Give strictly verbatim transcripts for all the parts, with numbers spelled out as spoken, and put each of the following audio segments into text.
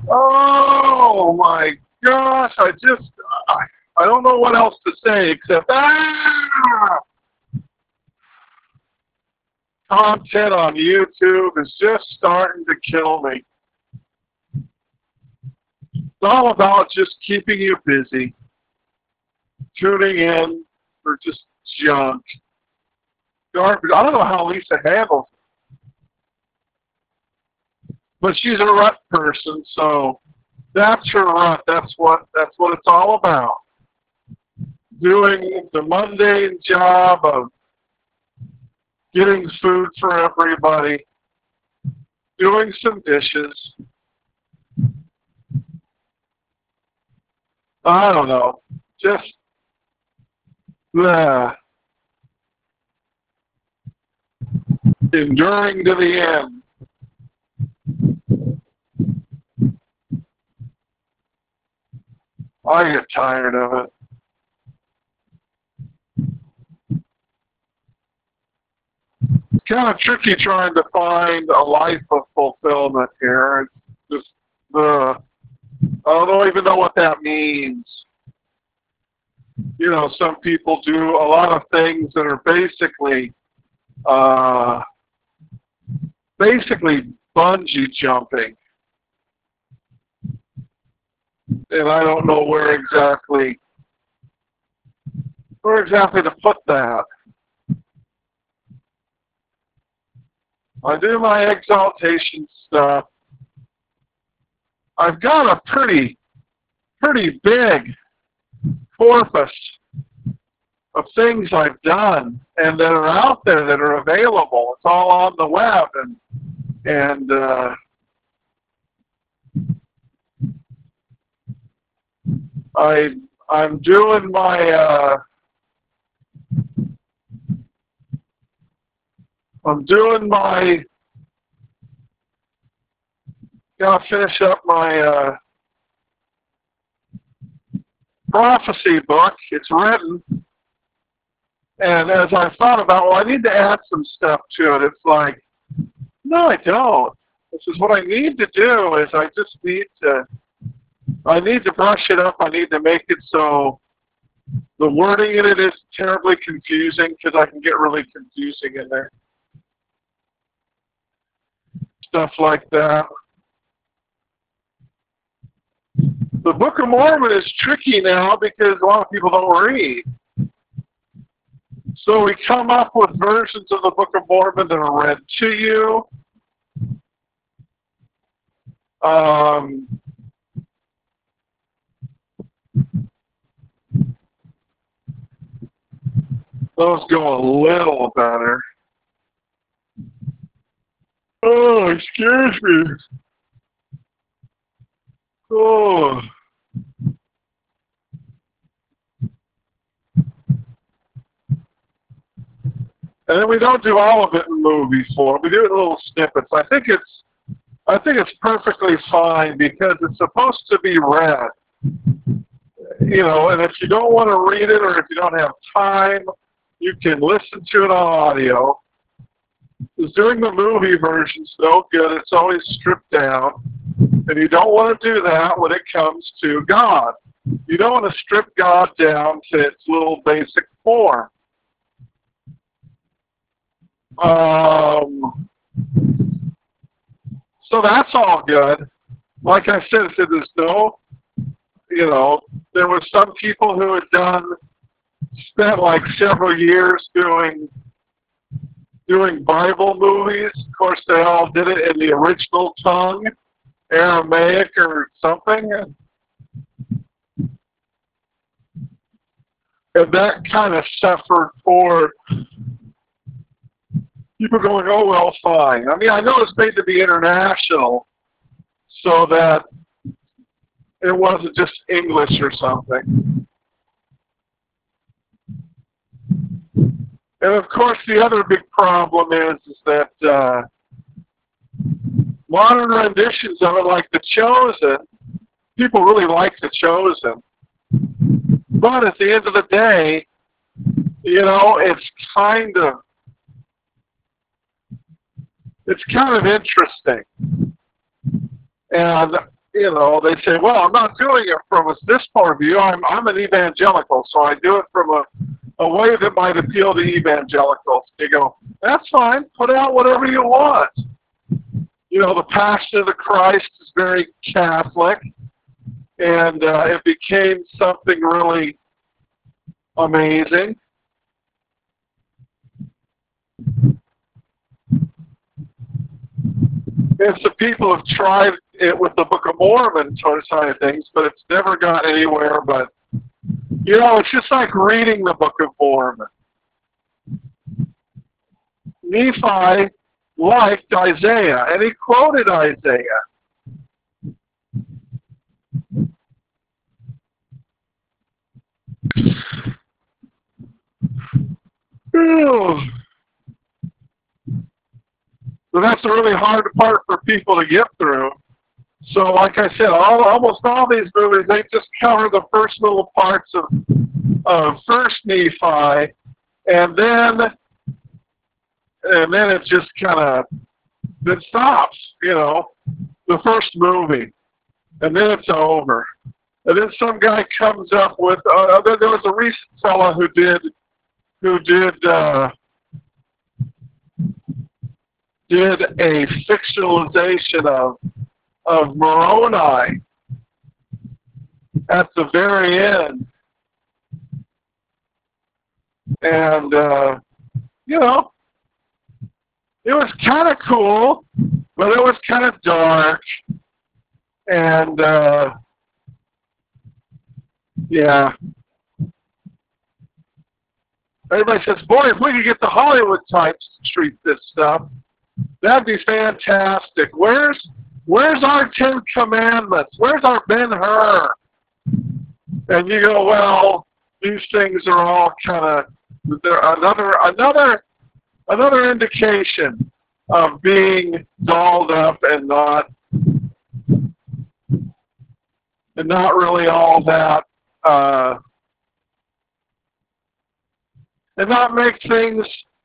Oh my gosh! I just I, I don't know what else to say except ah! Content on YouTube is just starting to kill me. It's all about just keeping you busy, tuning in for just junk, garbage. I don't know how Lisa handles it, but she's a rut person, so that's her rut. That's what that's what it's all about. Doing the mundane job of getting food for everybody, doing some dishes. I don't know, just uh, enduring to the end. I get tired of it. It's kind of tricky trying to find a life of fulfillment here. It's just the I don't even know what that means. You know, some people do a lot of things that are basically, uh, basically bungee jumping, and I don't know where exactly, where exactly to put that. I do my exaltation stuff. I've got a pretty, pretty big corpus of things I've done and that are out there that are available. It's all on the web, and and uh, I I'm doing my uh, I'm doing my gotta finish up my uh, prophecy book. It's written. And as I thought about, well, I need to add some stuff to it. It's like, no, I don't. This is what I need to do is I just need to, I need to brush it up. I need to make it so the wording in it is terribly confusing because I can get really confusing in there. Stuff like that. The Book of Mormon is tricky now because a lot of people don't read. So we come up with versions of the Book of Mormon that are read to you. Um, those go a little better. Oh, excuse me. Oh. And then we don't do all of it in movie form. We do it in little snippets. I think it's, I think it's perfectly fine because it's supposed to be read. You know, and if you don't want to read it or if you don't have time, you can listen to it on audio. Because doing the movie version's no good. It's always stripped down. And you don't want to do that when it comes to God. You don't want to strip God down to its little basic form. Um, so that's all good. Like I said, so there's no, you know, there were some people who had done, spent like several years doing, doing Bible movies. Of course, they all did it in the original tongue, Aramaic or something. And that kind of suffered for people going, oh, well, fine. I mean, I know it's made to be international so that it wasn't just English or something. And, of course, the other big problem is, is that uh, modern renditions of it, like The Chosen, people really like The Chosen. But at the end of the day, you know, it's kind of, it's kind of interesting. And you know, they say, well, I'm not doing it from this point of view. I'm, I'm an evangelical, so I do it from a, a way that might appeal to evangelicals. You go, that's fine. Put out whatever you want. You know, the Passion of the Christ is very Catholic, and uh, it became something really amazing. And some people have tried it with the Book of Mormon side of things, but it's never got anywhere. But, you know, it's just like reading the Book of Mormon. Nephi liked Isaiah, and he quoted Isaiah. So that's a really hard part for people to get through. So like I said, all, almost all these movies, they just cover the first little parts of, of First Nephi, and then and then it just kind of it stops, you know, the first movie, and then it's over. And then some guy comes up with, uh, there, there was a recent fellow who did, who did, uh, did a fictionalization of, of Moroni at the very end. And, uh, you know, it was kind of cool, but it was kind of dark. And, uh, yeah. Everybody says, boy, if we could get the Hollywood types to treat this stuff, that'd be fantastic. Where's where's our Ten Commandments? Where's our Ben-Hur? And you go, well, these things are all kind of they're another another another indication of being dolled up and not and not really all that uh, and not make things.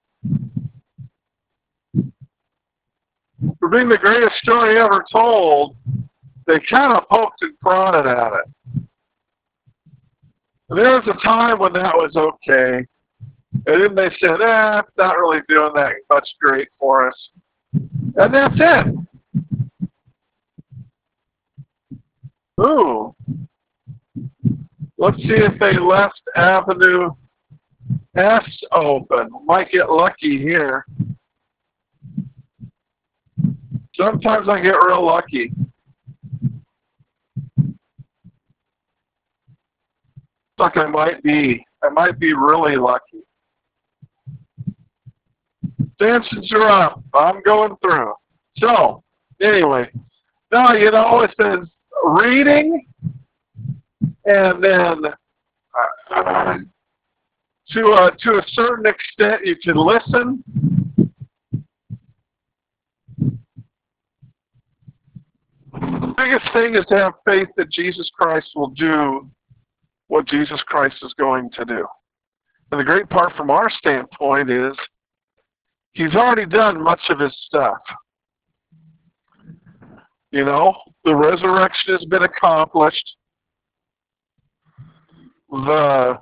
For being the greatest story ever told, they kind of poked and prodded at it. And there was a time when that was okay. And then they said, eh, it's not really doing that much great for us. And that's it. Ooh. Let's see if they left Avenue S open. Might get lucky here. Sometimes I get real lucky. Like I might be. I might be really lucky. Stanchions are up. I'm going through. So, anyway. Now, you know, it says reading, and then uh, to, a, to a certain extent you can listen. The biggest thing is to have faith that Jesus Christ will do what Jesus Christ is going to do. And the great part from our standpoint is he's already done much of his stuff. You know, the resurrection has been accomplished. The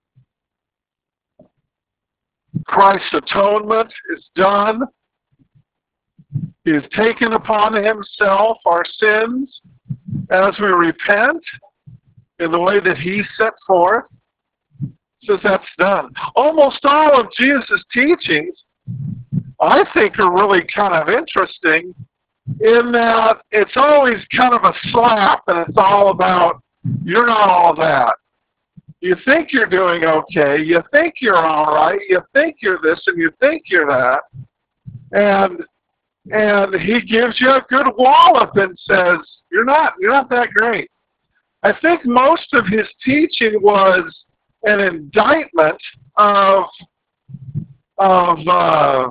Christ's atonement is done. He has taken upon himself our sins as we repent in the way that he set forth. Says that's done. Almost all of Jesus' teachings, I think, are really kind of interesting in that it's always kind of a slap and it's all about, you're not all that. You think you're doing okay. You think you're all right. You think you're this and you think you're that. And And he gives you a good wallop and says, you're not, you're not that great. I think most of his teaching was an indictment of, of, uh,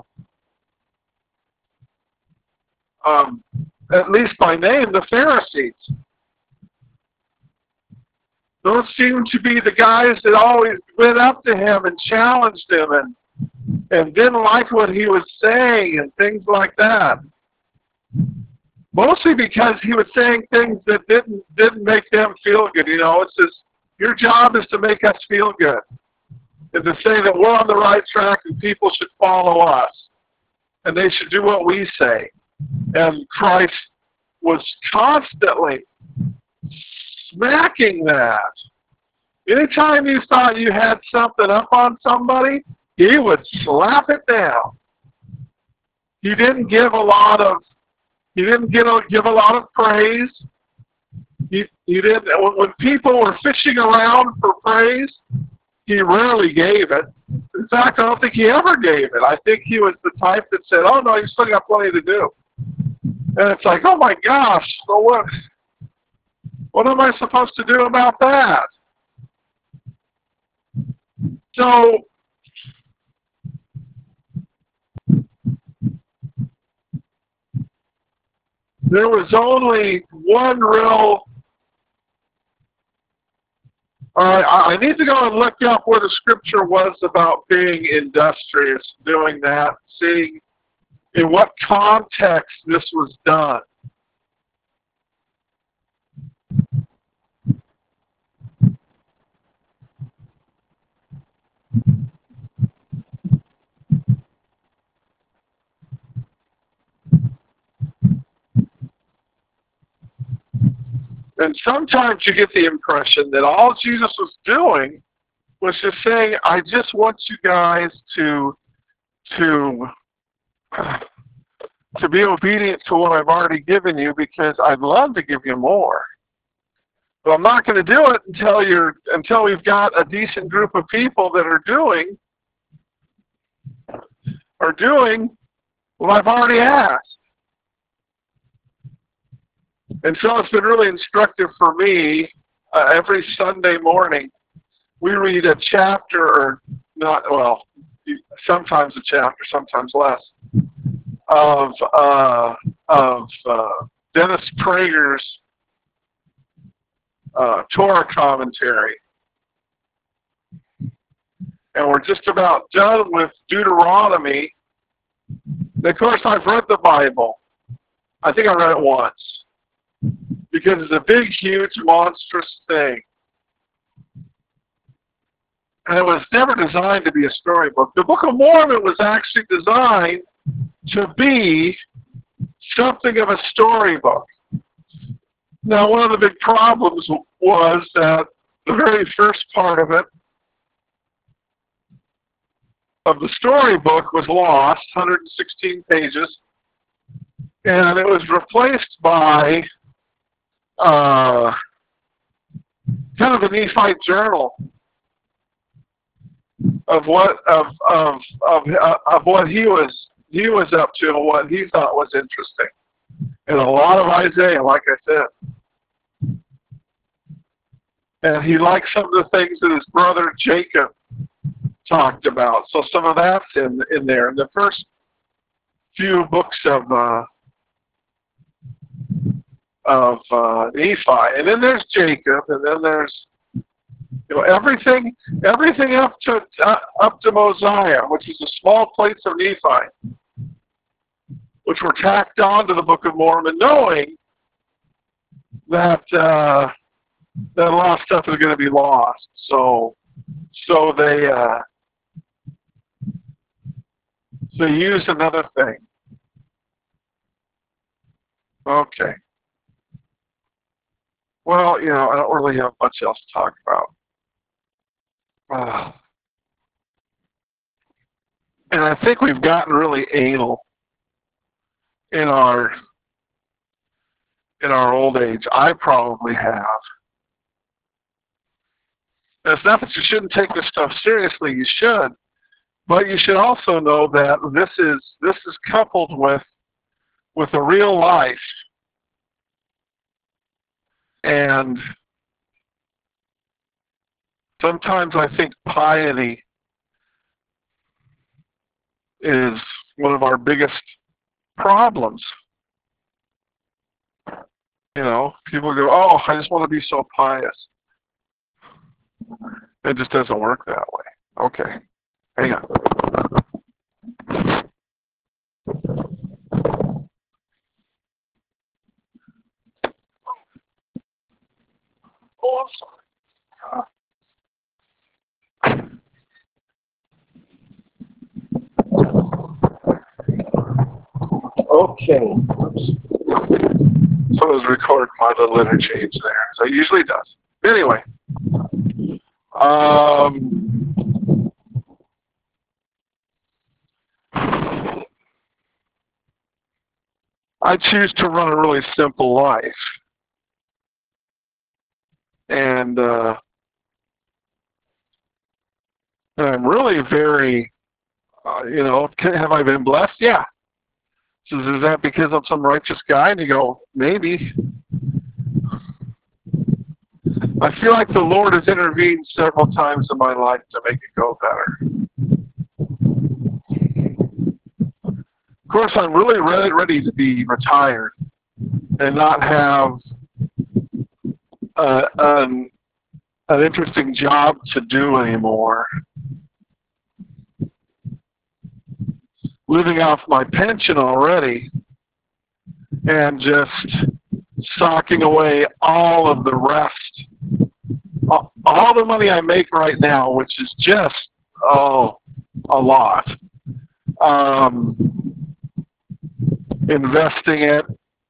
um, at least by name, the Pharisees. Those seemed to be the guys that always went up to him and challenged him and and didn't like what he was saying and things like that. Mostly because he was saying things that didn't didn't make them feel good. You know, it's just, your job is to make us feel good, and to say that we're on the right track and people should follow us, and they should do what we say. And Christ was constantly smacking that. Anytime you thought you had something up on somebody, he would slap it down. He didn't give a lot of He didn't give a, give a lot of praise. He, he didn't. When people were fishing around for praise, he rarely gave it. In fact, I don't think he ever gave it. I think he was the type that said, "Oh no, you still got plenty to do." And it's like, oh my gosh, so what? What am I supposed to do about that? So, there was only one real... Uh, I need to go and look up where the scripture was about being industrious, doing that, seeing in what context this was done. And sometimes you get the impression that all Jesus was doing was just saying, I just want you guys to to to be obedient to what I've already given you, because I'd love to give you more. But I'm not going to do it until you're until we've got a decent group of people that are doing are doing what I've already asked. And so it's been really instructive for me. Uh, every Sunday morning, we read a chapter, or not, well, sometimes a chapter, sometimes less, of uh, of uh, Dennis Prager's uh, Torah commentary. And we're just about done with Deuteronomy. And of course, I've read the Bible. I think I read it once, because it's a big, huge, monstrous thing. And it was never designed to be a storybook. The Book of Mormon was actually designed to be something of a storybook. Now, one of the big problems was that the very first part of it, of the storybook, was lost, one hundred sixteen pages, and it was replaced by uh, kind of a Nephite journal of what of of of uh, of what he was he was up to and what he thought was interesting, and a lot of Isaiah, like I said. And he liked some of the things that his brother Jacob talked about, so some of that's in in there. In the first few books of uh, of uh, Nephi, and then there's Jacob, and then there's, you know, everything everything up to uh, up to Mosiah, which is a small place of Nephi, which were tacked on to the Book of Mormon, knowing that uh, that a lot of stuff is going to be lost. So so they uh, they used another thing. Okay. Well, you know, I don't really have much else to talk about. Uh, and I think we've gotten really anal in our in our old age. I probably have. And it's not that you shouldn't take this stuff seriously. You should, but you should also know that this is this is coupled with with a real life. And sometimes I think piety is one of our biggest problems. You know, people go, oh, I just want to be so pious. It just doesn't work that way. Okay, hang on. so sorry. Okay. Oops. So it was recording my little interchange there, so it usually does. Anyway, um, I choose to run a really simple life, and uh, I'm really very, uh, you know, have I been blessed? Yeah. So is that because I'm some righteous guy? And you go, maybe. I feel like the Lord has intervened several times in my life to make it go better. Of course, I'm really ready, ready to be retired and not have uh, an, an interesting job to do anymore. Living off my pension already and just socking away all of the rest, all the money I make right now, which is just, oh, a lot. Um, investing it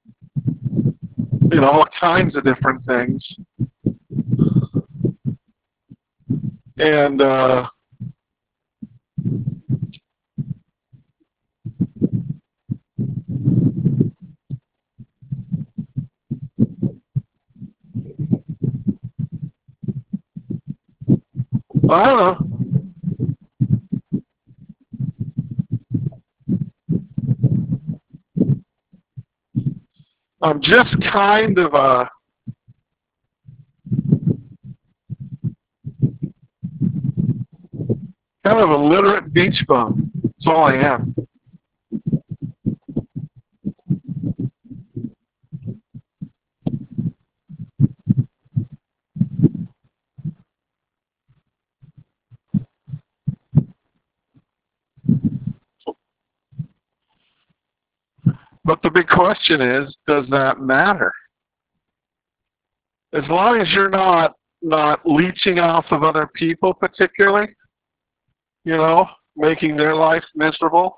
in all kinds of different things. And, uh, I don't know. I'm just kind of a kind of a literate beach bum. That's all I am. But the big question is, does that matter? As long as you're not not leeching off of other people particularly, you know, making their life miserable.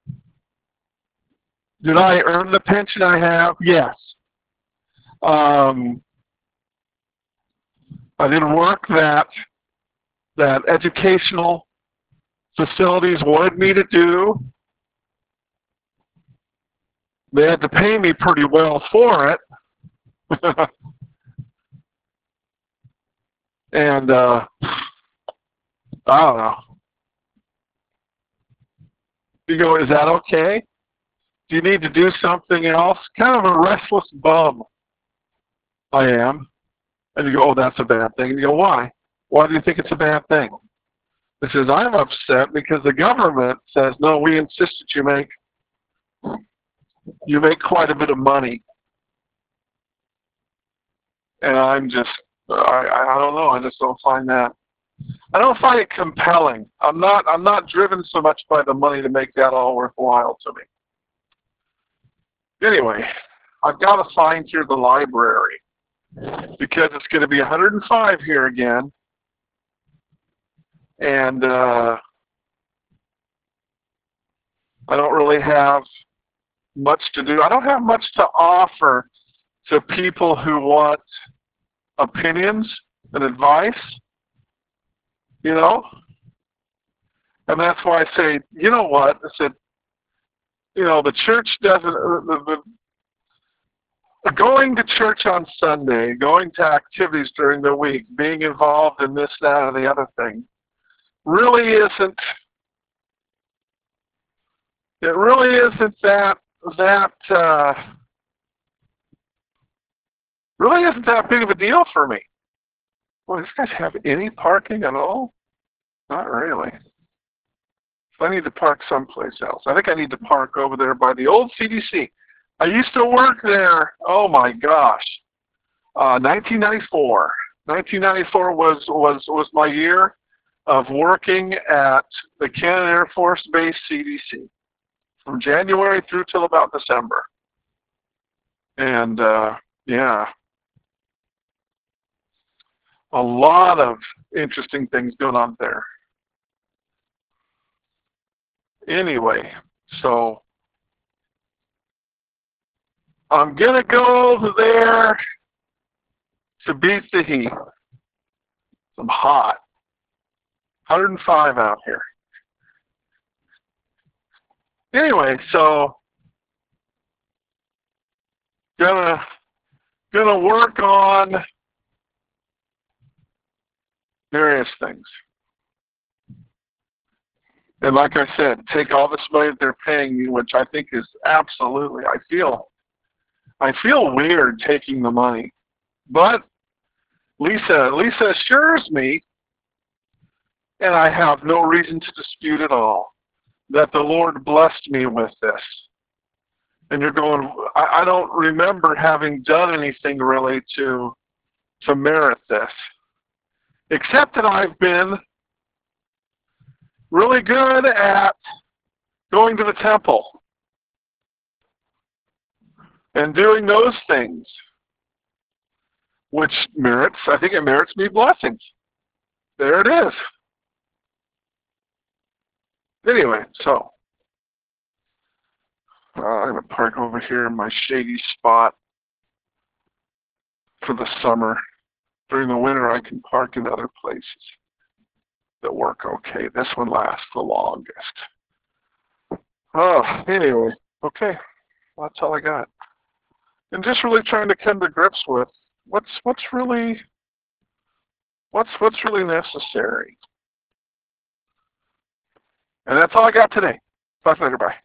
Did I earn the pension I have? Yes. Um, I did work that that educational facilities wanted me to do. They had to pay me pretty well for it. And uh, I don't know. You go, is that okay? Do you need to do something else? Kind of a restless bum I am. And you go, oh, that's a bad thing. And you go, why? Why do you think it's a bad thing? It says, I'm upset because the government says, no, we insist that you make, you make quite a bit of money. And I'm just, I, I don't know, I just don't find that, I don't find it compelling. I'm not, I'm not driven so much by the money to make that all worthwhile to me. Anyway, I've got to find here the library because it's going to be one hundred five here again. And uh, I don't really have much to do. I don't have much to offer to people who want opinions and advice, you know? And that's why I say, you know what? I said, you know, the church doesn't, the, the, going to church on Sunday, going to activities during the week, being involved in this, that, or the other thing, really isn't, it really isn't that, that, uh, really isn't that big of a deal for me. Well, does this guy have any parking at all? Not really. So I need to park someplace else. I think I need to park over there by the old C D C. I used to work there, oh my gosh, uh, nineteen ninety-four. nineteen ninety-four was, was, was my year of working at the Cannon Air Force Base C D C from January through till about December. And, uh, yeah. A lot of interesting things going on there. Anyway, so I'm going to go over there to beat the heat. I'm hot. one hundred five out here. Anyway, so gonna gonna work on various things. And like I said, take all this money that they're paying me, which I think is absolutely, I feel, I feel weird taking the money. But Lisa, Lisa assures me, and I have no reason to dispute at all, that the Lord blessed me with this. And you're going, I, I don't remember having done anything really to, to merit this, except that I've been really good at going to the temple and doing those things, which merits, I think it merits me blessings. There it is. Anyway, so uh, I'm going to park over here in my shady spot for the summer. During the winter, I can park in other places that work okay. This one lasts the longest. Oh, anyway, okay. Well, that's all I got. And just really trying to come to grips with what's what's really what's what's really necessary. And that's all I got today. Talk later. Bye.